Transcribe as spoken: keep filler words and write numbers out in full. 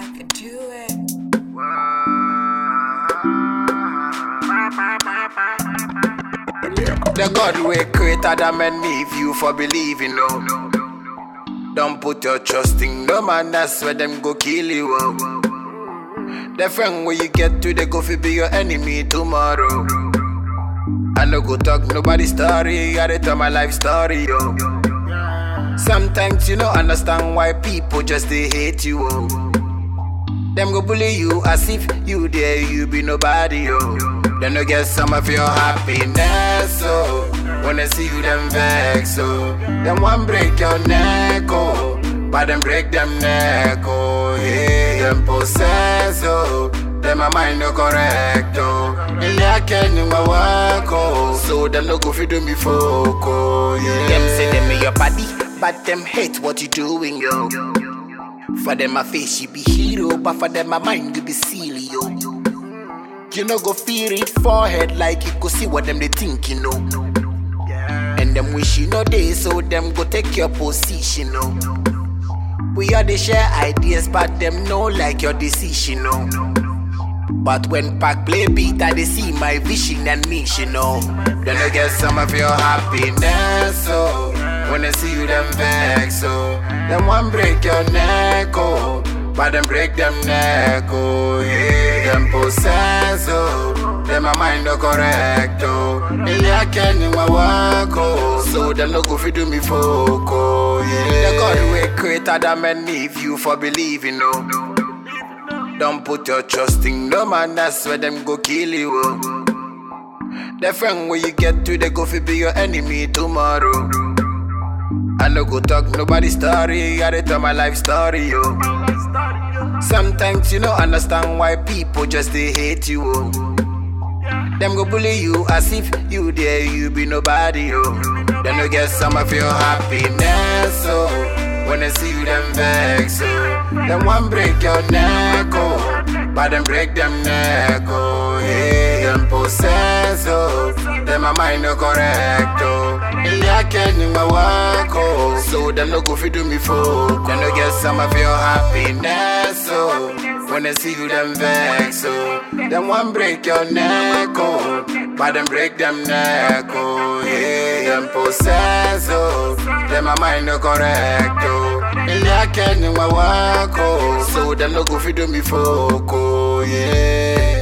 I could do it. The God we created Adam and Eve, you for believing, no. Don't put your trust in no man, that's where them go kill you. Oh. The friend where you get to, they go fi be your enemy tomorrow. I no go talk nobody's story, I dey tell my life story, yo. Sometimes you don't understand why people just they hate you, oh. Them go bully you as if you there, you be nobody, yo. Then you get some of your happiness, oh. When I see you, them vex, oh. Them one break your neck, oh. But them break them neck, oh. Yeah, them possess, oh. Them my mind no correct, oh. And I can't do my work, oh. So them no go fi do me folk, oh. Yeah. Them say them in your body, but them hate what you doing, yo. For them my face you be hero, but for them my mind you be silly, yo. You no go feel it forehead like you go see what them they think, you know. And them wish you know they, so them go take your position, no. We all they share ideas, but them know like your decision, no. But when Pac play beat, I they see my vision and mission, no. Then I get some of your happiness, oh. When I see you, them vex, oh. Them one break your neck, oh. But them break them neck, oh. Yeah, them possess, oh. Them my mind no correct, oh. And I can't do my work, oh. So them no go fi do me folk, oh. Yeah, the God we created Adam and Eve, you for believing, no. Don't put your trust in no man, that's where them go kill you, oh. The friend where you get to, they go fi be your enemy tomorrow. I no go talk nobody's story, I dey tell my life story, yo. Sometimes you don't understand why people just they hate you, oh. Them go bully you as if you there, you be nobody, yo. Then you get some of your happiness, oh. When I see you, them vex, oh. Them one break your neck, oh. But them break them neck, oh. Yeah, them possess, oh. Them my mind no correct, oh. And I can't do my work, oh. So them no go fi do me folk. Then you get some of your happiness, oh. When I see you, them vex, oh. Them one break your neck, oh. But them break them neck, oh. Yeah, them possess, oh. Them my mind no correct, oh. And I can't do my work, oh. So them no go fi do me folk, oh. Yeah.